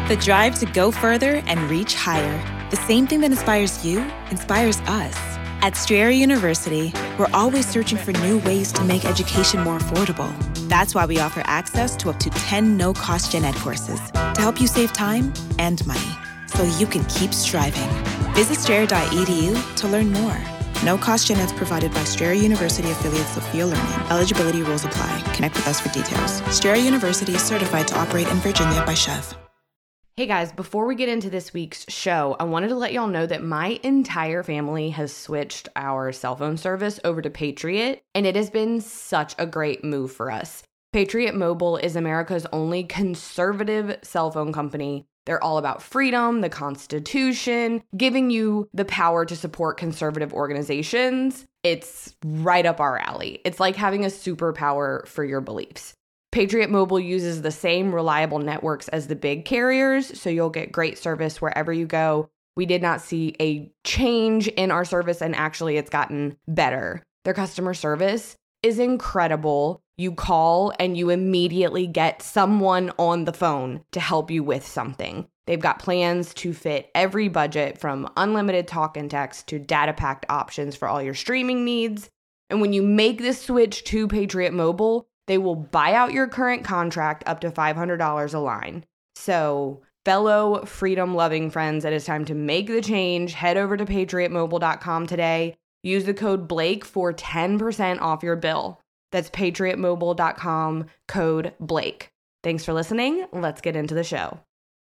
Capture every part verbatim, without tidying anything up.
The drive to go further and reach higher. The same thing that inspires you inspires us. At Strayer University, we're always searching for new ways to make education more affordable. That's why we offer access to up to ten no-cost gen ed courses to help you save time and money so you can keep striving. Visit strayer dot e d u to learn more. No-cost gen eds provided by Strayer University affiliates Sophia Learning. Eligibility rules apply. Connect with us for details. Strayer University is certified to operate in Virginia by Chev. Hey guys, before we get into this week's show, I wanted to let y'all know that my entire family has switched our cell phone service over to Patriot, and it has been such a great move for us. Patriot Mobile is America's only conservative cell phone company. They're all about freedom, the Constitution, giving you the power to support conservative organizations. It's right up our alley. It's like having a superpower for your beliefs. Patriot Mobile uses the same reliable networks as the big carriers, so you'll get great service wherever you go. We did not see a change in our service, and actually it's gotten better. Their customer service is incredible. You call and you immediately get someone on the phone to help you with something. They've got plans to fit every budget, from unlimited talk and text to data-packed options for all your streaming needs. And when you make this switch to Patriot Mobile, they will buy out your current contract up to five hundred dollars a line. So, fellow freedom-loving friends, it is time to make the change. Head over to patriot mobile dot com today. Use the code Blake for ten percent off your bill. That's patriot mobile dot com, code Blake. Thanks for listening. Let's get into the show.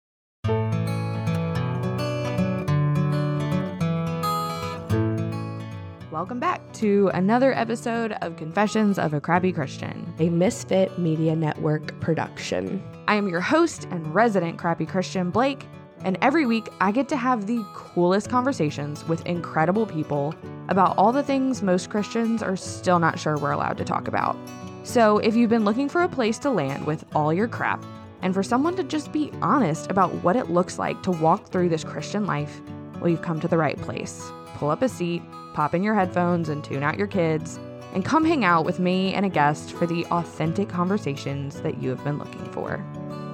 Welcome back to another episode of Confessions of a Crappy Christian, a Misfit Media Network production. I am your host and resident crappy Christian, Blake, and every week I get to have the coolest conversations with incredible people about all the things most Christians are still not sure we're allowed to talk about. So if you've been looking for a place to land with all your crap, and for someone to just be honest about what it looks like to walk through this Christian life, well, you've come to the right place. Pull up a seat, pop in your headphones and tune out your kids, and come hang out with me and a guest for the authentic conversations that you have been looking for.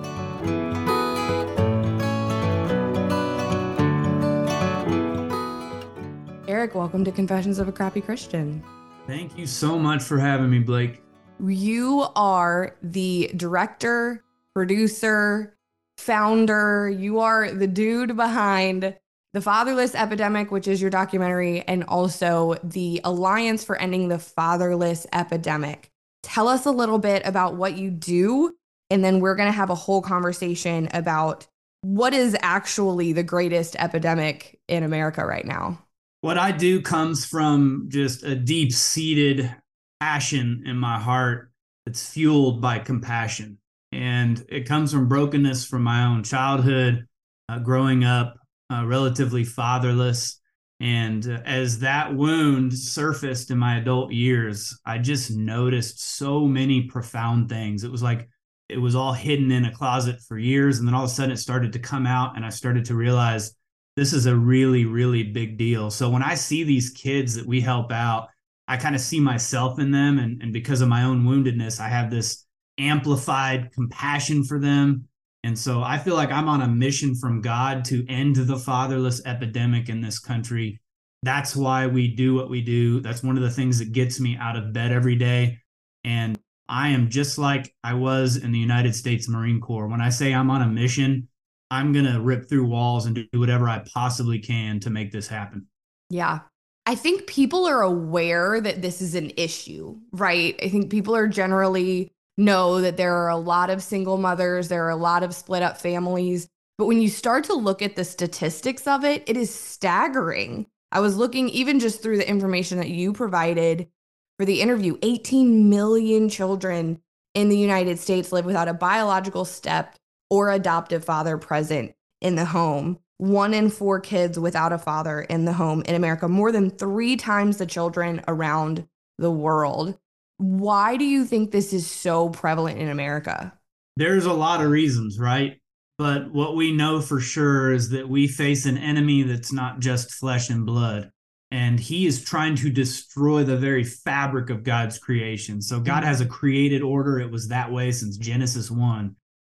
Eric, welcome to Confessions of a Crappy Christian. Thank you so much for having me, Blake. You are the director, producer, founder. You are the dude behind The Fatherless Epidemic, which is your documentary, and also the Alliance for Ending the Fatherless Epidemic. Tell us a little bit about what you do, and then we're going to have a whole conversation about what is actually the greatest epidemic in America right now. What I do comes from just a deep-seated passion in my heart that's fueled by compassion. And it comes from brokenness from my own childhood, uh, growing up Uh, relatively fatherless. And uh, as that wound surfaced in my adult years, I just noticed so many profound things. It was like it was all hidden in a closet for years. And then all of a sudden it started to come out, and I started to realize this is a really, really big deal. So when I see these kids that we help out, I kind of see myself in them. And, and because of my own woundedness, I have this amplified compassion for them. And so I feel like I'm on a mission from God to end the fatherless epidemic in this country. That's why we do what we do. That's one of the things that gets me out of bed every day. And I am just like I was in the United States Marine Corps. When I say I'm on a mission, I'm going to rip through walls and do whatever I possibly can to make this happen. Yeah. I think people are aware that this is an issue, right? I think people are generally know that there are a lot of single mothers, there are a lot of split up families. But when you start to look at the statistics of it, it is staggering. I was looking even just through the information that you provided for the interview, eighteen million children in the United States live without a biological step or adoptive father present in the home. One in four kids without a father in the home in America, more than three times the children around the world. Why do you think this is so prevalent in America? There's a lot of reasons, right? But what we know for sure is that we face an enemy that's not just flesh and blood. And he is trying to destroy the very fabric of God's creation. So God has a created order. It was that way since Genesis one.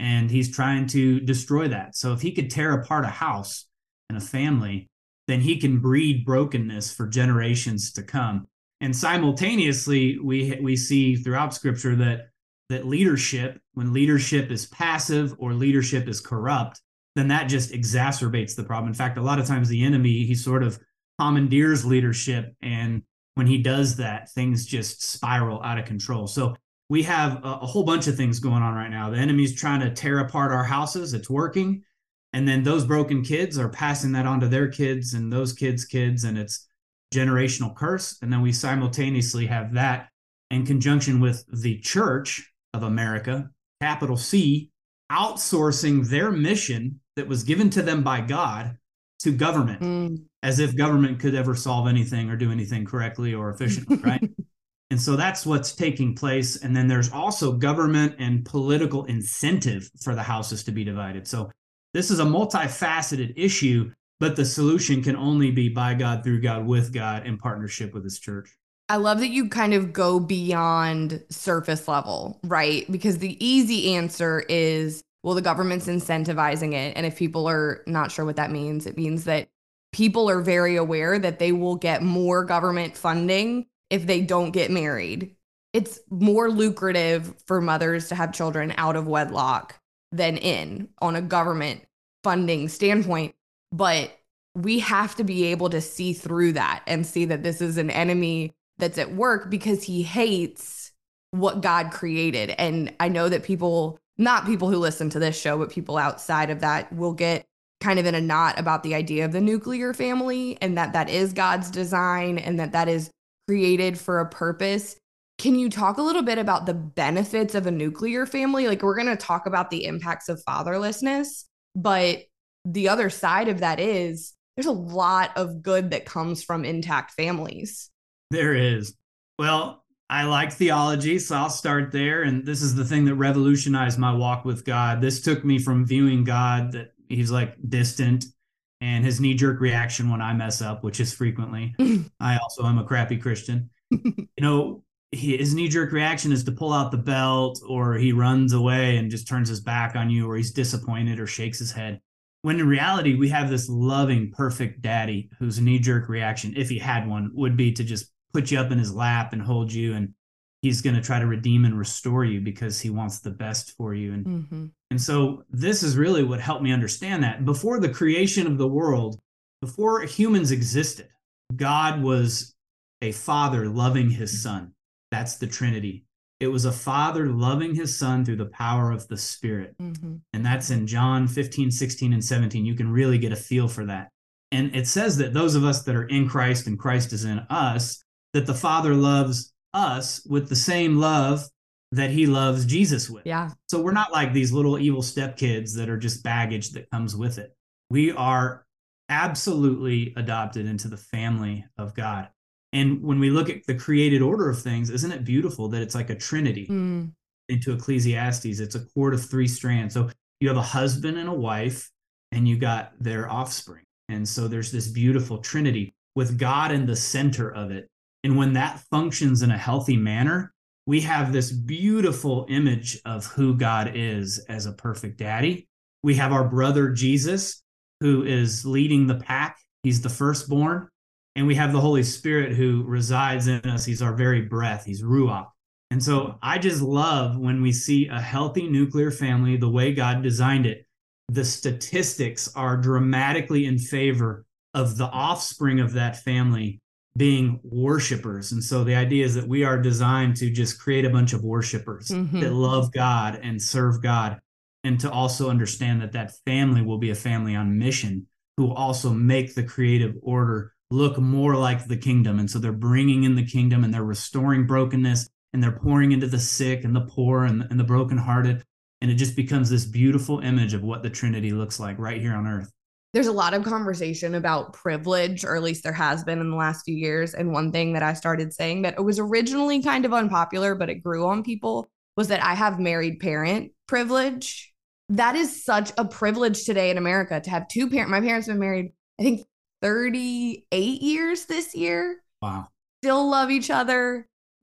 and he's trying to destroy that. So if he could tear apart a house and a family, then he can breed brokenness for generations to come. And simultaneously, we we see throughout Scripture that that leadership, when leadership is passive or leadership is corrupt, then that just exacerbates the problem. In fact, a lot of times the enemy, he sort of commandeers leadership, and when he does that, things just spiral out of control. So we have a, a whole bunch of things going on right now. The enemy's trying to tear apart our houses. It's working. And then those broken kids are passing that on to their kids and those kids' kids, and it's generational curse. And then we simultaneously have that in conjunction with the Church of America, capital C, outsourcing their mission that was given to them by God to government, mm. as if government could ever solve anything or do anything correctly or efficiently, right? And so that's what's taking place. And then there's also government and political incentive for the houses to be divided. So this is a multifaceted issue, but the solution can only be by God, through God, with God, in partnership with his church. I love that you kind of go beyond surface level, right? Because the easy answer is, well, the government's incentivizing it. And if people are not sure what that means, it means that people are very aware that they will get more government funding if they don't get married. It's more lucrative for mothers to have children out of wedlock than in, on a government funding standpoint. But we have to be able to see through that and see that this is an enemy that's at work because he hates what God created. And I know that people, not people who listen to this show, but people outside of that will get kind of in a knot about the idea of the nuclear family, and that that is God's design and that that is created for a purpose. Can you talk a little bit about the benefits of a nuclear family? Like, we're going to talk about the impacts of fatherlessness, but the other side of that is there's a lot of good that comes from intact families. There is. Well, I like theology, so I'll start there. And this is the thing that revolutionized my walk with God. This took me from viewing God that he's like distant, and his knee-jerk reaction when I mess up, which is frequently. I also am a crappy Christian. You know, he, his knee-jerk reaction is to pull out the belt, or he runs away and just turns his back on you, or he's disappointed or shakes his head. When in reality, we have this loving, perfect daddy whose knee-jerk reaction, if he had one, would be to just put you up in his lap and hold you, and he's going to try to redeem and restore you because he wants the best for you. And, mm-hmm. and so this is really what helped me understand that. Before the creation of the world, before humans existed, God was a father loving his son. That's the Trinity. It was a father loving his son through the power of the Spirit. Mm-hmm. And that's in John fifteen, sixteen, and seventeen. You can really get a feel for that. And it says that those of us that are in Christ and Christ is in us, that the Father loves us with the same love that he loves Jesus with. Yeah. So we're not like these little evil stepkids that are just baggage that comes with it. We are absolutely adopted into the family of God. And when we look at the created order of things, isn't it beautiful that it's like a trinity? Mm. Into Ecclesiastes, it's a cord of three strands. So you have a husband and a wife, and you got their offspring. And so there's this beautiful trinity with God in the center of it. And when that functions in a healthy manner, we have this beautiful image of who God is as a perfect daddy. We have our brother Jesus, who is leading the pack. He's the firstborn. And we have the Holy Spirit who resides in us. He's our very breath. He's Ruach. And so I just love when we see a healthy nuclear family the way God designed it. The statistics are dramatically in favor of the offspring of that family being worshipers. And so the idea is that we are designed to just create a bunch of worshipers mm-hmm. that love God and serve God, and to also understand that that family will be a family on mission who will also make the creative order look more like the kingdom. And so they're bringing in the kingdom, and they're restoring brokenness, and they're pouring into the sick and the poor and, and the brokenhearted. And it just becomes this beautiful image of what the Trinity looks like right here on earth. There's a lot of conversation about privilege, or at least there has been in the last few years. And one thing that I started saying that it was originally kind of unpopular, but it grew on people, was that I have married parent privilege. That is such a privilege today in America to have two parents. My parents have been married, I think, thirty-eight years this year. Wow. Still love each other. Like,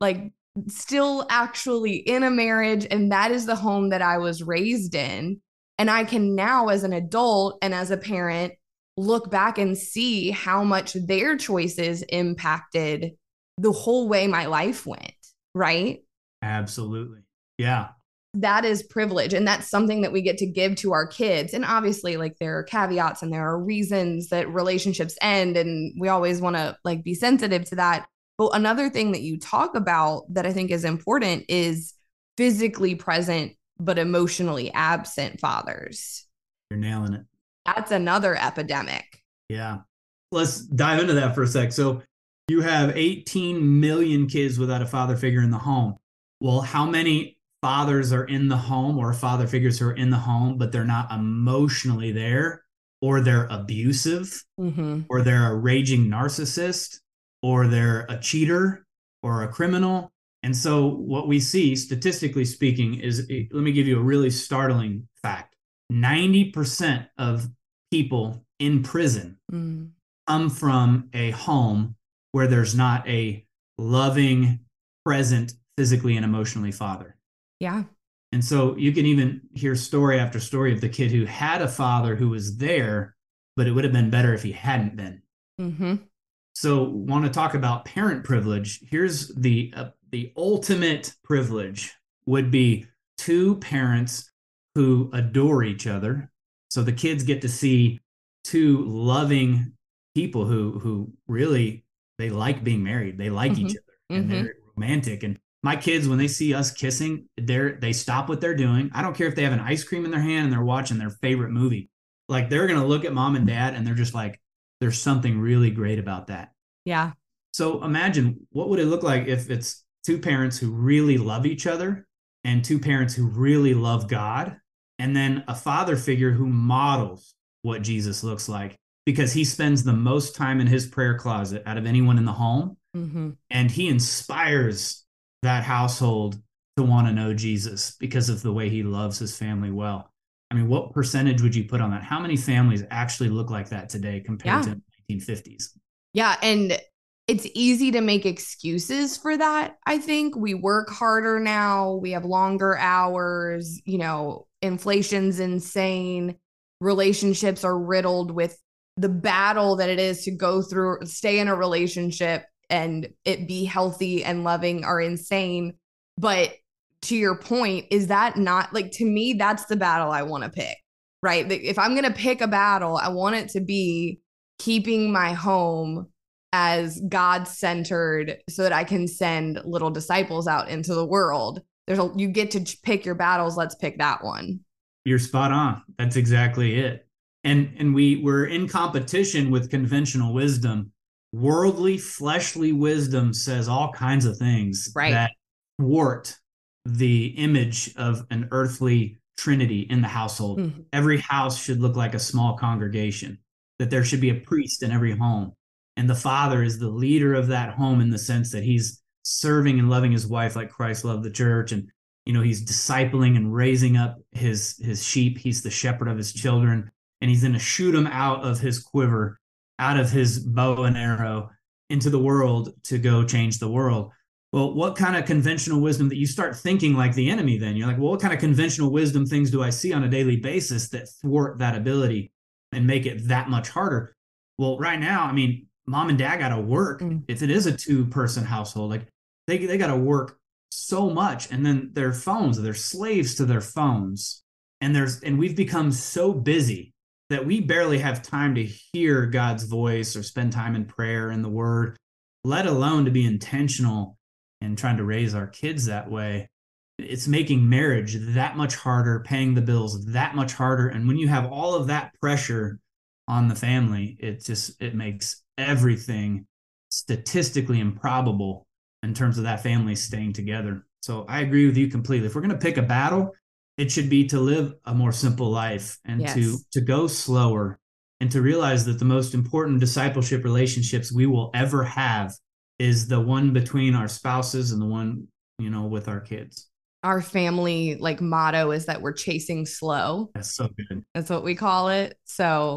still actually in a marriage, and that is the home that I was raised in. And I can now, as an adult and as a parent, look back and see how much their choices impacted the whole way my life went, right? Absolutely. Yeah. That is privilege. And that's something that we get to give to our kids. And obviously, like, there are caveats and there are reasons that relationships end, and we always want to like be sensitive to that. But another thing that you talk about that I think is important is physically present but emotionally absent fathers. You're nailing it. That's another epidemic. Yeah. Let's dive into that for a sec. So you have eighteen million kids without a father figure in the home. Well, how many fathers are in the home, or father figures who are in the home, but they're not emotionally there, or they're abusive, mm-hmm. or they're a raging narcissist, or they're a cheater or a criminal? And so what we see, statistically speaking, is, let me give you a really startling fact. ninety percent of people in prison mm. come from a home where there's not a loving, present, physically and emotionally father. Yeah. And so you can even hear story after story of the kid who had a father who was there, but it would have been better if he hadn't been. Mm-hmm. So want to talk about parent privilege. Here's the uh, the ultimate privilege would be two parents who adore each other. So the kids get to see two loving people who who really, they like being married. They like mm-hmm. each other, and mm-hmm. they're romantic. And my kids, when they see us kissing, they're they stop what they're doing. I don't care if they have an ice cream in their hand and they're watching their favorite movie. Like, they're going to look at mom and dad and they're just like, there's something really great about that. Yeah. So imagine, what would it look like if it's two parents who really love each other and two parents who really love God, and then a father figure who models what Jesus looks like, because he spends the most time in his prayer closet out of anyone in the home. Mm-hmm. And he inspires that household to want to know Jesus because of the way he loves his family well. I mean, what percentage would you put on that? How many families actually look like that today compared yeah. to the nineteen fifties? Yeah. And it's easy to make excuses for that. I think we work harder now. We have longer hours. You know, inflation's insane. Relationships are riddled with the battle that it is to go through, stay in a relationship and it be healthy and loving are insane. But to your point, is that not, like, to me, that's the battle I want to pick, right? If I'm going to pick a battle, I want it to be keeping my home as God-centered so that I can send little disciples out into the world. There's a, you get to pick your battles. Let's pick that one. You're spot on. That's exactly it. And, and we were in competition with conventional wisdom. Worldly, fleshly wisdom says all kinds of things right. that thwart the image of an earthly trinity in the household. Mm-hmm. Every house should look like a small congregation, that there should be a priest in every home. And the father is the leader of that home in the sense that he's serving and loving his wife like Christ loved the church. And, you know, he's discipling and raising up his, his sheep. He's the shepherd of his children. And he's going to shoot them out of his quiver, out of his bow and arrow into the world to go change the world. Well, what kind of conventional wisdom that you start thinking like the enemy then? You're like, well, what kind of conventional wisdom things do I see on a daily basis that thwart that ability and make it that much harder? Well, right now, I mean, mom and dad got to work. Mm. If it is a two-person household, like they, they got to work so much. And then their phones, they're slaves to their phones. And there's and we've become so busy that we barely have time to hear God's voice or spend time in prayer and the word, let alone to be intentional and trying to raise our kids that way. It's making marriage that much harder, paying the bills that much harder. And when you have all of that pressure on the family, it just, it makes everything statistically improbable in terms of that family staying together. So I agree with you completely. If we're going to pick a battle, it should be to live a more simple life and yes. to, to go slower and to realize that the most important discipleship relationships we will ever have is the one between our spouses and the one, you know, with our kids. Our family like motto is that we're chasing slow. That's so good. That's what we call it. So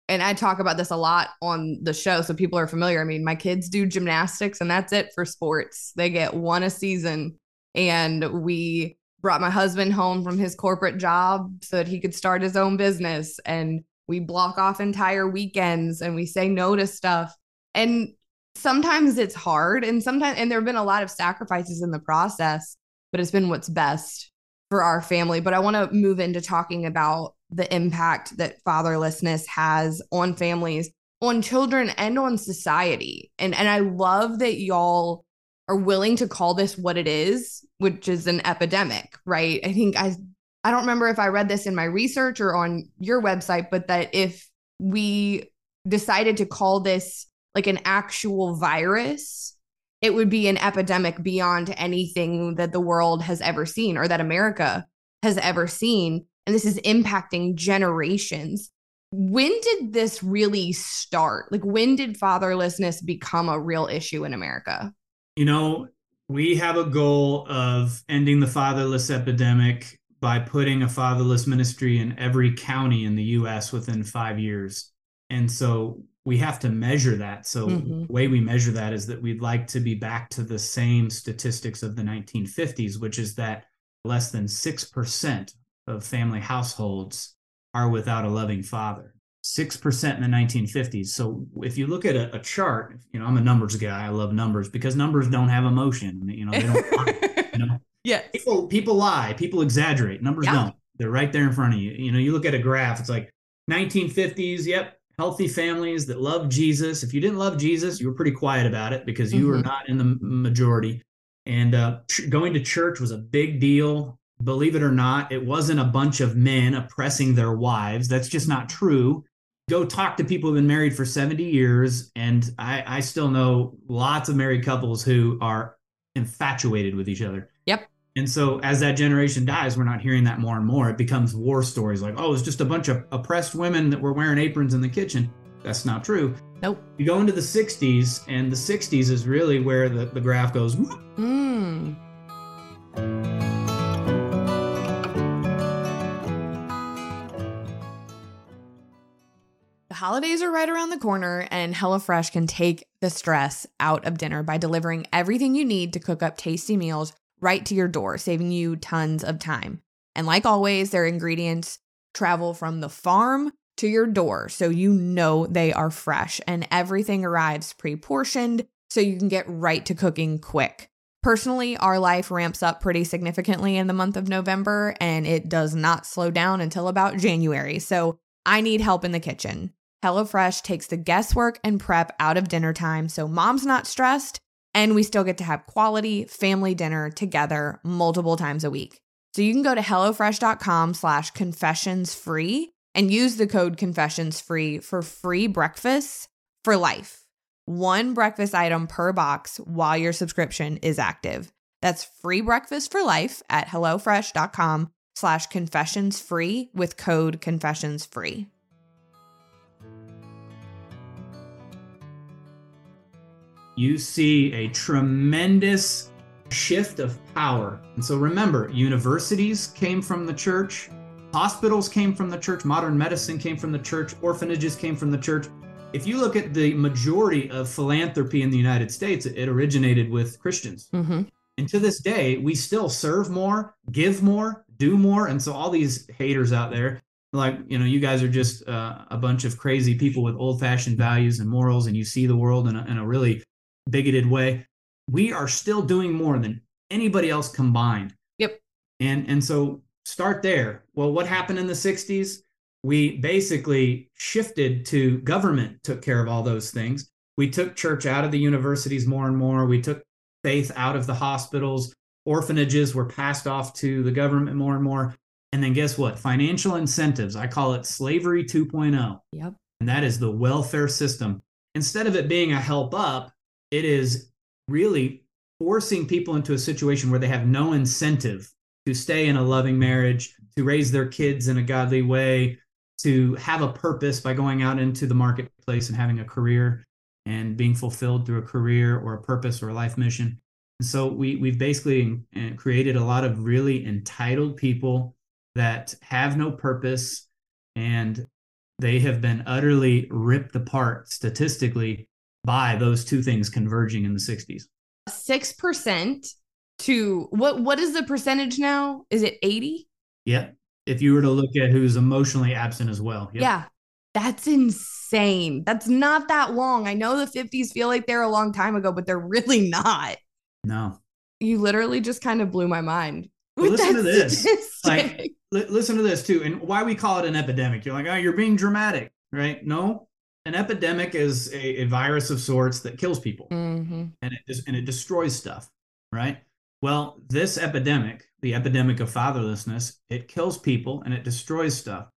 and I talk about this a lot on the show, so people are familiar. I mean, my kids do gymnastics, and that's it for sports. They get one a season. And we brought my husband home from his corporate job so that he could start his own business. And we block off entire weekends and we say no to stuff. And sometimes it's hard, and sometimes, and there have been a lot of sacrifices in the process, but it's been what's best for our family. But I want to move into talking about the impact that fatherlessness has on families, on children, and on society. And, and I love that y'all are willing to call this what it is, which is an epidemic, right? I think I, I don't remember if I read this in my research or on your website, but that if we decided to call this like an actual virus, it would be an epidemic beyond anything that the world has ever seen or that America has ever seen. And this is impacting generations. When did this really start? Like, when did fatherlessness become a real issue in America? You know, we have a goal of ending the fatherless epidemic by putting a fatherless ministry in every county in the U S within five years. And so we have to measure that. So mm-hmm. the way we measure that is that we'd like to be back to the same statistics of the nineteen fifties, which is that less than six percent of family households are without a loving father. six percent in the nineteen fifties. So if you look at a, a chart, you know, I'm a numbers guy. I love numbers because numbers don't have emotion. You know, they don't lie, you know. Yeah. People, people lie, people exaggerate. Numbers yeah. don't. They're right there in front of you. You know, you look at a graph, it's like nineteen fifties, yep. Healthy families that love Jesus. If you didn't love Jesus, you were pretty quiet about it because you mm-hmm. were not in the majority. And uh, ch- going to church was a big deal. Believe it or not, it wasn't a bunch of men oppressing their wives. That's just not true. Go talk to people who've been married for seventy years, and I, I still know lots of married couples who are infatuated with each other. Yep. And so as that generation dies, we're not hearing that more and more. It becomes war stories like, oh, it's just a bunch of oppressed women that were wearing aprons in the kitchen. That's not true. Nope. You go into the sixties, and the sixties is really where the, the graph goes. Mm. The holidays are right around the corner, and HelloFresh can take the stress out of dinner by delivering everything you need to cook up tasty meals right to your door, saving you tons of time. And like always, their ingredients travel from the farm to your door, so you know they are fresh, and everything arrives pre-portioned so you can get right to cooking quick. Personally, our life ramps up pretty significantly in the month of November, and it does not slow down until about January, so I need help in the kitchen. HelloFresh takes the guesswork and prep out of dinner time so mom's not stressed, and we still get to have quality family dinner together multiple times a week. So you can go to HelloFresh.com slash confessions free and use the code confessions free for free breakfast for life. One breakfast item per box while your subscription is active. That's free breakfast for life at HelloFresh.com slash confessions free with code confessions free. You see a tremendous shift of power. And so remember, universities came from the church, hospitals came from the church, modern medicine came from the church, orphanages came from the church. If you look at the majority of philanthropy in the United States, it originated with Christians. Mm-hmm. And to this day, we still serve more, give more, do more. And so all these haters out there, like, you know, you guys are just uh, a bunch of crazy people with old-fashioned values and morals, and you see the world in a, in a really bigoted way. We are still doing more than anybody else combined. Yep. And and so start there. Well, what happened in the sixties? We basically shifted to government, took care of all those things. We took church out of the universities more and more. We took faith out of the hospitals. Orphanages were passed off to the government more and more. And then guess what? Financial incentives. I call it slavery two point oh. Yep. And that is the welfare system. Instead of it being a help up, it is really forcing people into a situation where they have no incentive to stay in a loving marriage, to raise their kids in a godly way, to have a purpose by going out into the marketplace and having a career and being fulfilled through a career or a purpose or a life mission. And so we, we've basically created a lot of really entitled people that have no purpose, and they have been utterly ripped apart statistically by those two things converging in the sixties. six percent to what? What is the percentage now? Is it eighty? Yeah. If you were to look at who's emotionally absent as well. Yep. Yeah. That's insane. That's not that long. I know the fifties feel like they're a long time ago, but they're really not. No. You literally just kind of blew my mind. Well, listen to this. Like, li- listen to this too. And why we call it an epidemic. You're like, oh, you're being dramatic, right? No, an epidemic is a, a virus of sorts that kills people, mm-hmm. and it just, and it destroys stuff, right? Well, this epidemic, the epidemic of fatherlessness, it kills people and it destroys stuff.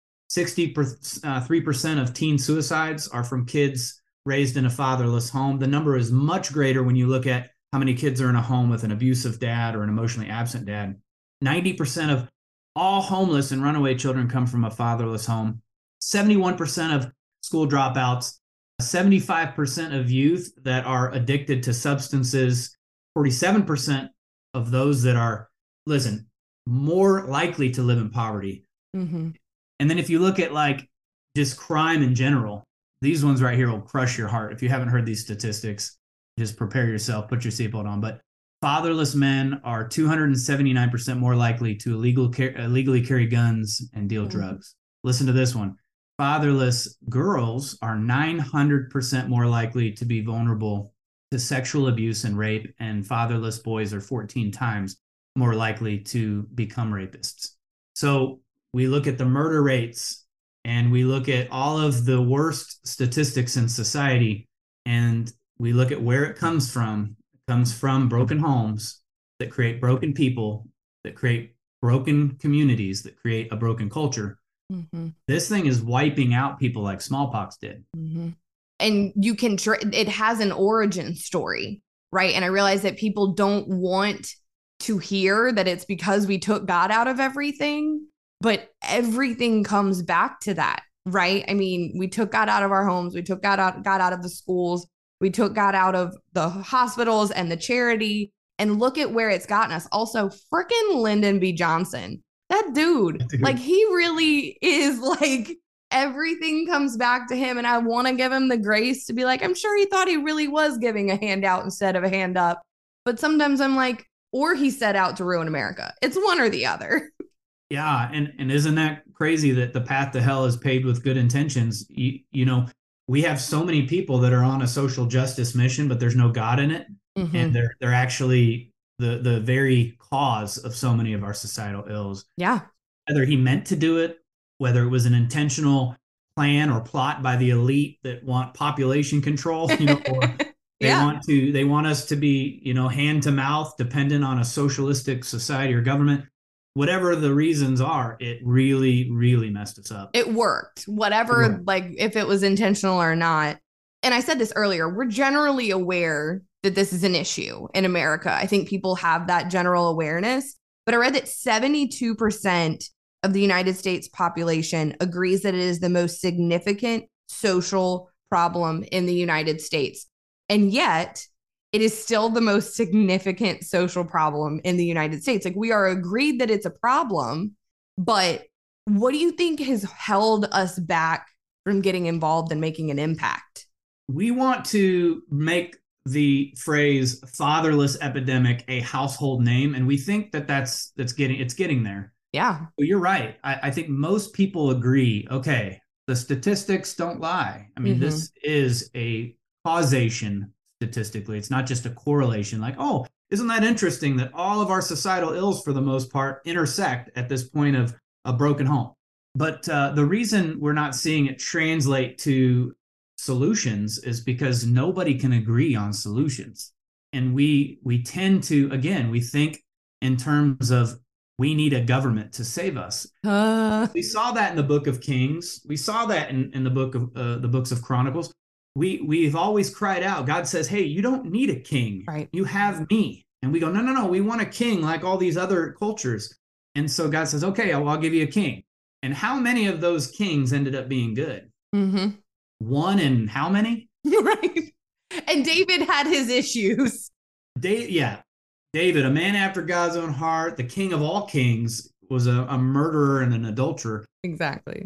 sixty-three percent of teen suicides are from kids raised in a fatherless home. The number is much greater when you look at how many kids are in a home with an abusive dad or an emotionally absent dad. ninety percent of all homeless and runaway children come from a fatherless home. seventy-one percent of school dropouts, seventy-five percent of youth that are addicted to substances, forty-seven percent of those that are, listen, more likely to live in poverty. Mm-hmm. And then if you look at like just crime in general, these ones right here will crush your heart. If you haven't heard these statistics, just prepare yourself, put your seatbelt on. But fatherless men are two hundred seventy-nine percent more likely to illegal, illegally carry guns and deal mm-hmm. drugs. Listen to this one. Fatherless girls are nine hundred percent more likely to be vulnerable to sexual abuse and rape, and fatherless boys are fourteen times more likely to become rapists. So we look at the murder rates and we look at all of the worst statistics in society, and we look at where it comes from. It comes from broken homes that create broken people, that create broken communities, that create a broken culture. Mm-hmm. This thing is wiping out people like smallpox did. Mm-hmm. And you can, tr- it has an origin story, right? And I realize that people don't want to hear that it's because we took God out of everything, but everything comes back to that, right? I mean, we took God out of our homes. We took God out, God out of the schools. We took God out of the hospitals and the charity, and look at where it's gotten us. Also, freaking Lyndon B. Johnson, that dude, dude, like he really is like, everything comes back to him. And I want to give him the grace to be like, I'm sure he thought he really was giving a handout instead of a hand up. But sometimes I'm like, or he set out to ruin America. It's one or the other. Yeah. And, and isn't that crazy that the path to hell is paved with good intentions? You, you know, we have so many people that are on a social justice mission, but there's no God in it. Mm-hmm. And they're, they're actually the, the very cause of so many of our societal ills. Yeah. Whether he meant to do it, whether it was an intentional plan or plot by the elite that want population control, you know, or they yeah. want to, they want us to be, you know, hand to mouth, dependent on a socialistic society or government. Whatever the reasons are, it really, really messed us up. It worked, whatever, it worked. Like if it was intentional or not. And I said this earlier, we're generally aware that this is an issue in America. I think people have that general awareness, but I read that seventy-two percent of the United States population agrees that it is the most significant social problem in the United States. And yet it is still the most significant social problem in the United States. Like, we are agreed that it's a problem, but what do you think has held us back from getting involved and making an impact? We want to make the phrase fatherless epidemic a household name, and we think that that's that's getting it's getting there. Yeah. Well, you're right. I, I think most people agree, okay, the statistics don't lie. I mean, mm-hmm. this is a causation statistically. It's not just a correlation like, oh, isn't that interesting that all of our societal ills for the most part intersect at this point of a broken home? But uh, the reason we're not seeing it translate to solutions is because nobody can agree on solutions. And we we tend to, again, we think in terms of we need a government to save us. Uh. We saw that in the book of Kings. We saw that in, in the book of uh, the books of Chronicles. We, we've always cried out. God says, hey, you don't need a king. Right. You have me. And we go, no, no, no. We want a king like all these other cultures. And so God says, okay, I'll, I'll give you a king. And how many of those kings ended up being good? Mm-hmm. One in how many? Right. And David had his issues. Da- yeah. David, a man after God's own heart, the king of all kings, was a, a murderer and an adulterer. Exactly.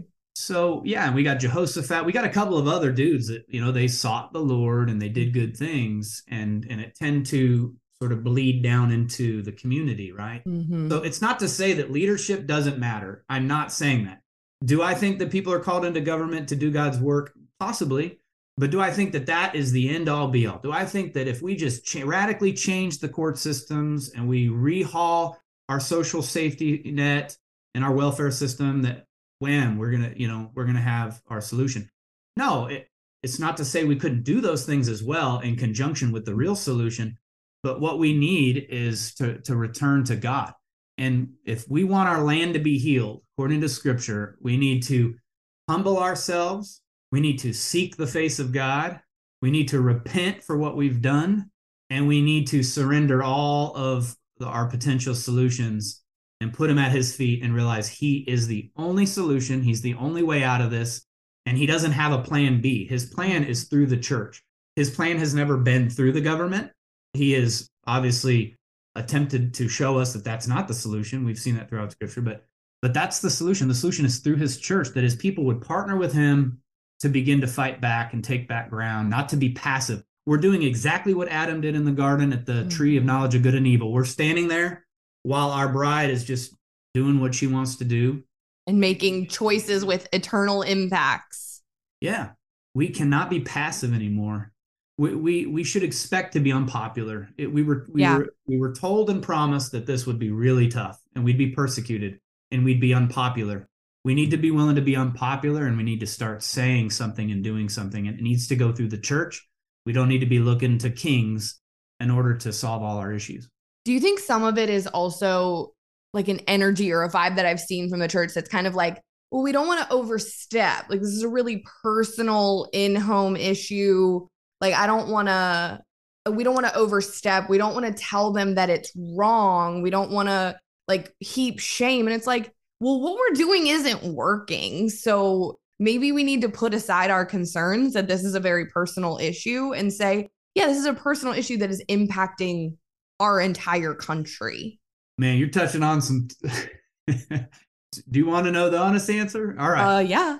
So yeah, we got Jehoshaphat. We got a couple of other dudes that, you know, they sought the Lord and they did good things, and and it tend to sort of bleed down into the community, right? Mm-hmm. So it's not to say that leadership doesn't matter. I'm not saying that. Do I think that people are called into government to do God's work? Possibly. But do I think that that is the end all be all? Do I think that if we just ch- radically change the court systems and we rehaul our social safety net and our welfare system, that when we're going to, you know, we're going to have our solution? No, it, it's not to say we couldn't do those things as well in conjunction with the real solution. But what we need is to, to return to God. And if we want our land to be healed, according to Scripture, we need to humble ourselves. We need to seek the face of God. We need to repent for what we've done. And we need to surrender all of the, our potential solutions and put them at his feet and realize he is the only solution. He's the only way out of this. And he doesn't have a plan B. His plan is through the church. His plan has never been through the government. He has obviously attempted to show us that that's not the solution. We've seen that throughout Scripture, but but that's the solution. The solution is through his church, that his people would partner with him to begin to fight back and take back ground, not to be passive. We're doing exactly what Adam did in the garden at the mm-hmm. tree of knowledge of good and evil. We're standing there while our bride is just doing what she wants to do. And making choices with eternal impacts. Yeah, we cannot be passive anymore. We we, we should expect to be unpopular. It, we were we yeah. were we were told and promised that this would be really tough and we'd be persecuted and we'd be unpopular. We need to be willing to be unpopular, and we need to start saying something and doing something. And it needs to go through the church. We don't need to be looking to kings in order to solve all our issues. Do you think some of it is also like an energy or a vibe that I've seen from the church that's kind of like, well, we don't want to overstep. Like, this is a really personal in-home issue. Like, I don't want to, we don't want to overstep. We don't want to tell them that it's wrong. We don't want to like heap shame. And it's like, well, what we're doing isn't working. So maybe we need to put aside our concerns that this is a very personal issue and say, yeah, this is a personal issue that is impacting our entire country. Man, you're touching on some. Do you want to know the honest answer? All right. Uh, yeah.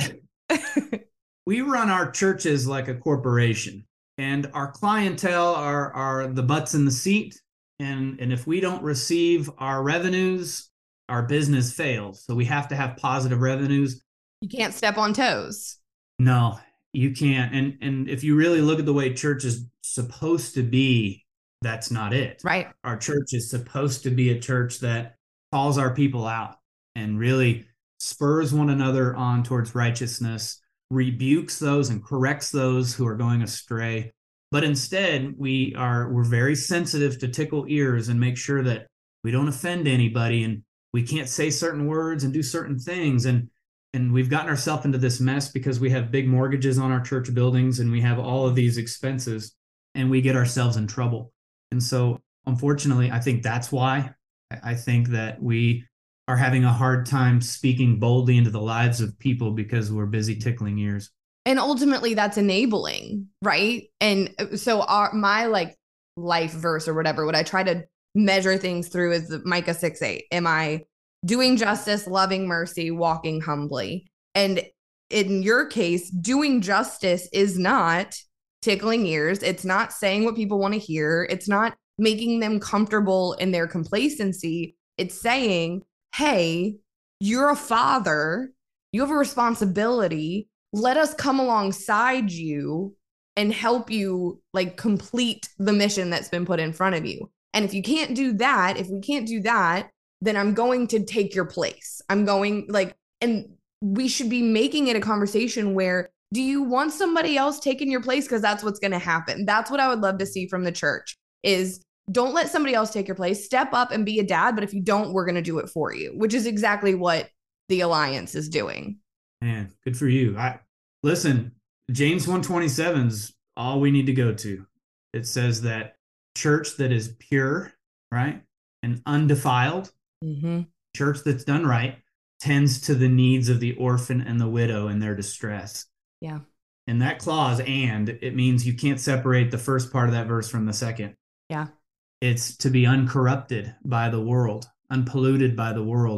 We run our churches like a corporation, and our clientele are, are the butts in the seat. And, and if we don't receive our revenues, our business fails. So we have to have positive revenues. You can't step on toes. No, you can't. And and if you really look at the way church is supposed to be, that's not it. Right. Our church is supposed to be a church that calls our people out and really spurs one another on towards righteousness, rebukes those and corrects those who are going astray. But instead, we are we're very sensitive to tickle ears and make sure that we don't offend anybody, and we can't say certain words and do certain things. And and we've gotten ourselves into this mess because we have big mortgages on our church buildings and we have all of these expenses, and we get ourselves in trouble. And so, unfortunately, I think that's why I think that we are having a hard time speaking boldly into the lives of people, because we're busy tickling ears. And ultimately, that's enabling, right? And so our my like life verse or whatever, what I try to measure things through is the Micah six eight. Am I doing justice, loving mercy, walking humbly? And in your case, doing justice is not tickling ears. It's not saying what people want to hear. It's not making them comfortable in their complacency. It's saying, hey, you're a father. You have a responsibility. Let us come alongside you and help you like complete the mission that's been put in front of you. And if you can't do that, if we can't do that, then I'm going to take your place. I'm going like, and we should be making it a conversation where, do you want somebody else taking your place? Because that's what's going to happen. That's what I would love to see from the church is don't let somebody else take your place. Step up and be a dad. But if you don't, we're going to do it for you, which is exactly what the Alliance is doing. Man, good for you. I listen, James one twenty-seven is all we need to go to. It says that church that is pure, right, and undefiled, mm-hmm. church that's done right, tends to the needs of the orphan and the widow in their distress. Yeah. And that clause, and, it means you can't separate the first part of that verse from the second. Yeah. It's to be uncorrupted by the world, unpolluted by the world.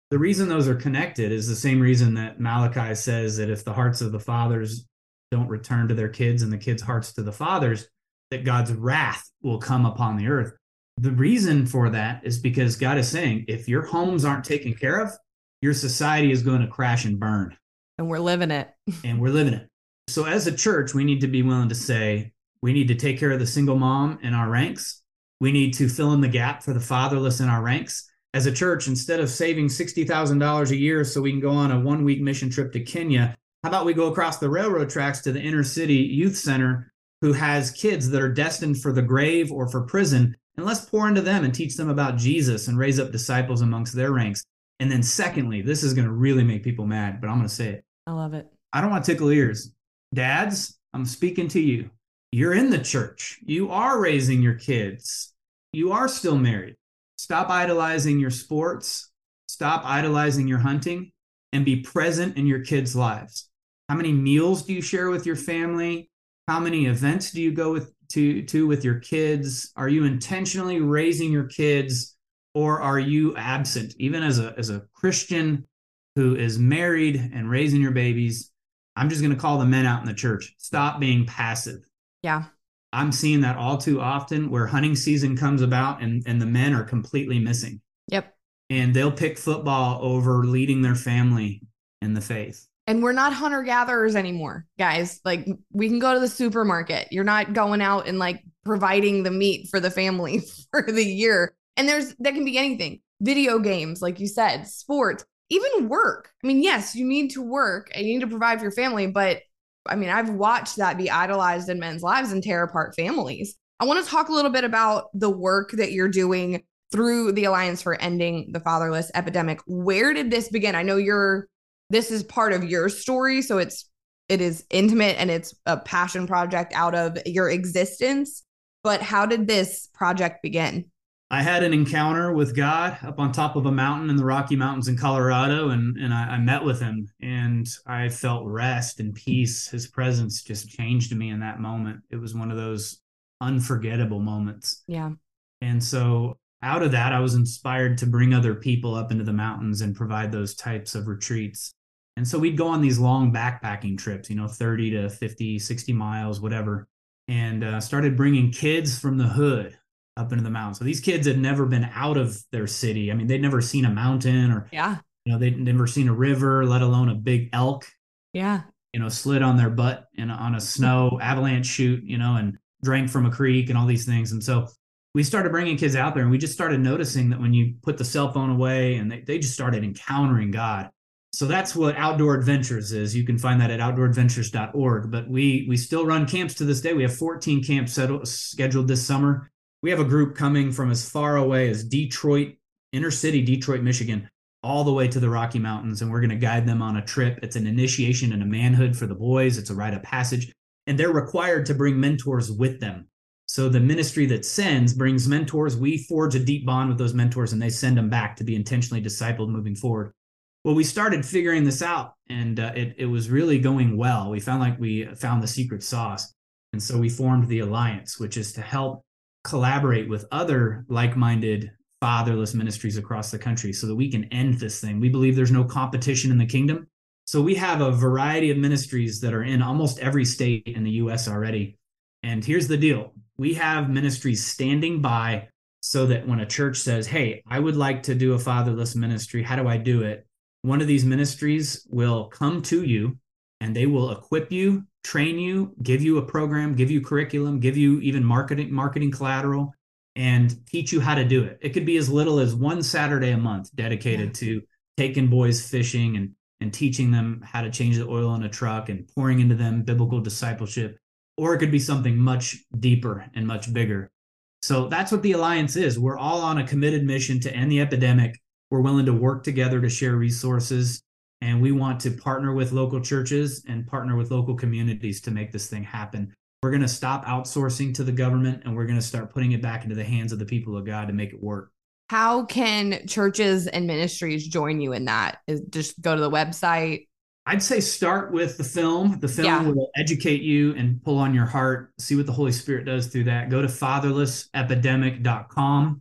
The reason those are connected is the same reason that Malachi says that if the hearts of the fathers don't return to their kids and the kids' hearts to the fathers, that God's wrath will come upon the earth. The reason for that is because God is saying, if your homes aren't taken care of, your society is going to crash and burn. And we're living it. And we're living it. So as a church, we need to be willing to say, we need to take care of the single mom in our ranks. We need to fill in the gap for the fatherless in our ranks. As a church, instead of saving sixty thousand dollars a year so we can go on a one-week mission trip to Kenya, how about we go across the railroad tracks to the inner city youth center who has kids that are destined for the grave or for prison, and let's pour into them and teach them about Jesus and raise up disciples amongst their ranks. And then secondly, this is going to really make people mad, but I'm going to say it. I love it. I don't want to tickle ears. Dads, I'm speaking to you. You're in the church. You are raising your kids. You are still married. Stop idolizing your sports. Stop idolizing your hunting and be present in your kids' lives. How many meals do you share with your family? How many events do you go with to, to with your kids? Are you intentionally raising your kids, or are you absent? Even as a, as a Christian who is married and raising your babies, I'm just going to call the men out in the church. Stop being passive. Yeah. I'm seeing that all too often where hunting season comes about and, and the men are completely missing. Yep. And they'll pick football over leading their family in the faith. And we're not hunter gatherers anymore, guys. Like, we can go to the supermarket. You're not going out and like providing the meat for the family for the year. And there's, that can be anything. Video games, like you said, sports, even work. I mean, yes, you need to work and you need to provide for your family, but I mean, I've watched that be idolized in men's lives and tear apart families. I want to talk a little bit about the work that you're doing through the Alliance for Ending the Fatherless Epidemic. Where did this begin? I know you're, this is part of your story, so it's, it is intimate and it's a passion project out of your existence, but how did this project begin? I had an encounter with God up on top of a mountain in the Rocky Mountains in Colorado, and, and I, I met with him, and I felt rest and peace. His presence just changed me in that moment. It was one of those unforgettable moments. Yeah. And so out of that, I was inspired to bring other people up into the mountains and provide those types of retreats. And so we'd go on these long backpacking trips, you know, thirty to fifty, sixty miles, whatever, and uh, started bringing kids from the hood up into the mountains. So these kids had never been out of their city. I mean, they'd never seen a mountain or, yeah, you know, they'd never seen a river, let alone a big elk. Yeah. You know, slid on their butt in a, on a snow avalanche chute, you know, and drank from a creek and all these things. And so we started bringing kids out there, and we just started noticing that when you put the cell phone away, and they, they just started encountering God. So that's what Outdoor Adventures is. You can find that at outdoor adventures dot org. But we we still run camps to this day. We have fourteen camps settled, scheduled this summer. We have a group coming from as far away as Detroit, inner city Detroit, Michigan, all the way to the Rocky Mountains. And we're going to guide them on a trip. It's an initiation into manhood for the boys. It's a rite of passage. And they're required to bring mentors with them. So the ministry that sends brings mentors. We forge a deep bond with those mentors, and they send them back to be intentionally discipled moving forward. Well, we started figuring this out, and uh, it, it was really going well. We found like we found the secret sauce. And so we formed the Alliance, which is to help collaborate with other like-minded fatherless ministries across the country so that we can end this thing. We believe there's no competition in the kingdom. So we have a variety of ministries that are in almost every state in the U S already. And here's the deal. We have ministries standing by so that when a church says, hey, I would like to do a fatherless ministry, how do I do it? One of these ministries will come to you, and they will equip you, train you, give you a program, give you curriculum, give you even marketing marketing collateral, and teach you how to do it. It could be as little as one Saturday a month dedicated yeah. to taking boys fishing and, and teaching them how to change the oil in a truck and pouring into them biblical discipleship. Or it could be something much deeper and much bigger. So that's what the Alliance is. We're all on a committed mission to end the epidemic. We're willing to work together to share resources. And we want to partner with local churches and partner with local communities to make this thing happen. We're going to stop outsourcing to the government, and we're going to start putting it back into the hands of the people of God to make it work. How can churches and ministries join you in that? Is just go to the website? I'd say start with the film. The film yeah. will educate you and pull on your heart, see what the Holy Spirit does through that. Go to fatherless epidemic dot com.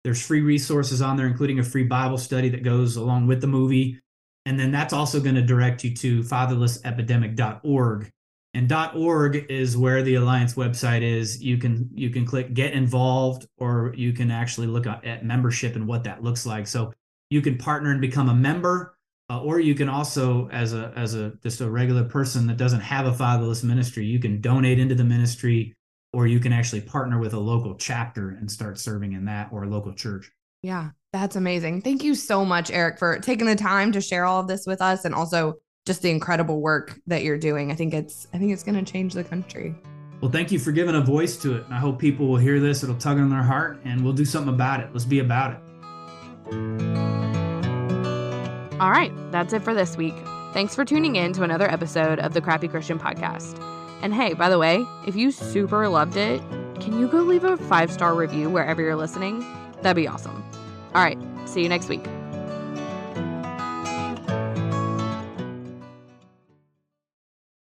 There's free resources on there, including a free Bible study that goes along with the movie. And then that's also going to direct you to fatherless epidemic dot org. And .org is where the Alliance website is. You can you can click get involved, or you can actually look at membership and what that looks like. So you can partner and become a member, uh, or you can also, as a as a just a regular person that doesn't have a fatherless ministry, you can donate into the ministry, or you can actually partner with a local chapter and start serving in that, or a local church. Yeah, that's amazing. Thank you so much, Eric, for taking the time to share all of this with us, and also just the incredible work that you're doing. I think it's I think it's going to change the country. Well, thank you for giving a voice to it. And I hope people will hear this. It'll tug on their heart, and we'll do something about it. Let's be about it. All right, that's it for this week. Thanks for tuning in to another episode of the Crappy Christian Podcast. And hey, by the way, if you super loved it, can you go leave a five-star review wherever you're listening? That'd be awesome. All right, see you next week.